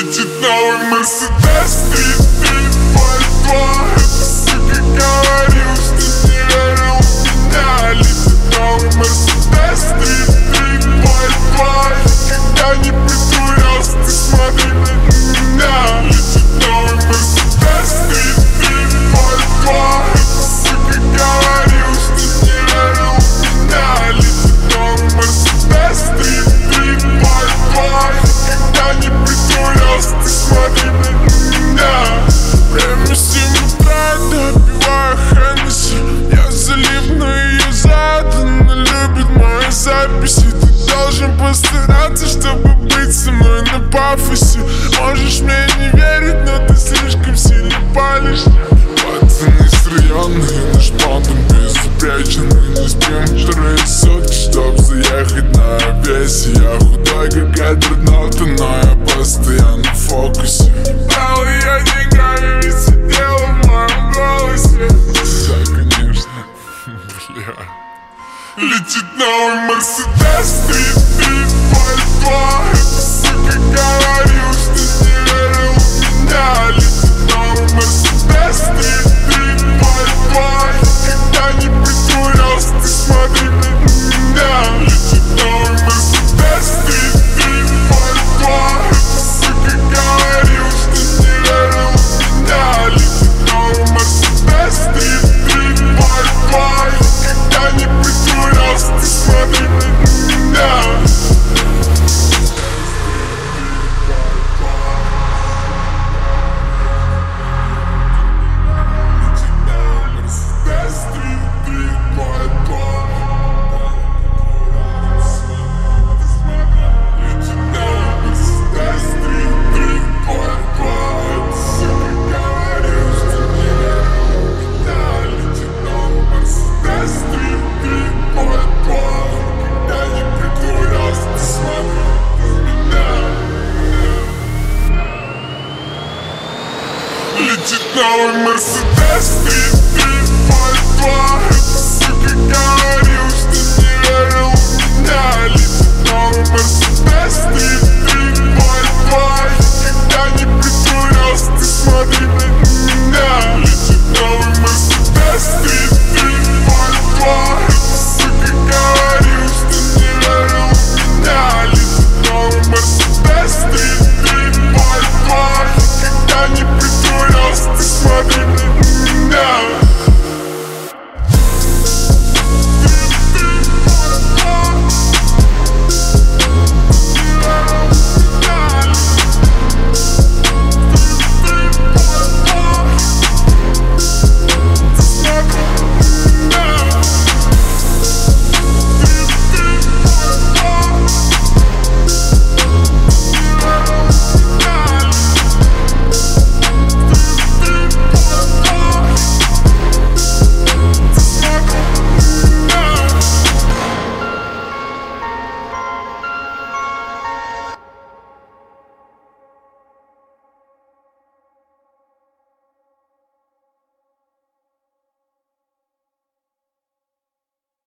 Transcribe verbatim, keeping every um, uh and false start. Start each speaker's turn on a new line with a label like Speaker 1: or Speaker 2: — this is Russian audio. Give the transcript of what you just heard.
Speaker 1: Летит новый Мерседес три три ноль два. Эта сука говорил, что не верил в меня. Летит новый Мерседес три три ноль два. Никогда не притворялся, ты смотри на меня. Летит новый Мерседес три три ноль два. Эта сука говорил, что не верил в меня. Летит новый Мерседес три три ноль два. Никогда не притворялся, ты смотри на меня. Время семь утра, допиваю Хеннесси. Я залив, но ее задано любит мои записи. Ты должен постараться, чтобы быть со мной на пафосе. Можешь мне не верить, но ты слишком сильно палишь. Пацаны с района и наш бандом безупречен. И не спим вторые сутки, чтоб заехать на весе. Я худой, как дредноута, но я постоянно в фокусе. Брал я деньгами, ведь сидела в моем голосе. Да, конечно, бля. Летит новый Мерседес три три ноль два. Эта сука говорил, что не верил в меня. Летит новый Мерседес три три ноль два. Никогда не притворялся, ты смотри на меня. Летит новый Мерседес три три ноль два. Эта сука говорил, что не верил в меня. Летит новый Мерседес три три ноль два. Никогда не притворялся, ты смотри на меня. Летит новый Мерседес три три ноль два. Эта сука говорит.